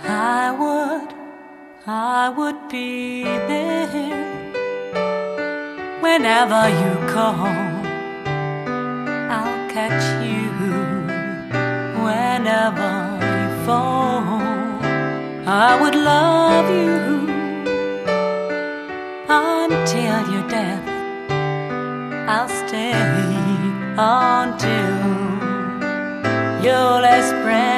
I would be there whenever you call. I'll catch you whenever you fall. I would love you until your death. I'll stay until your last breath.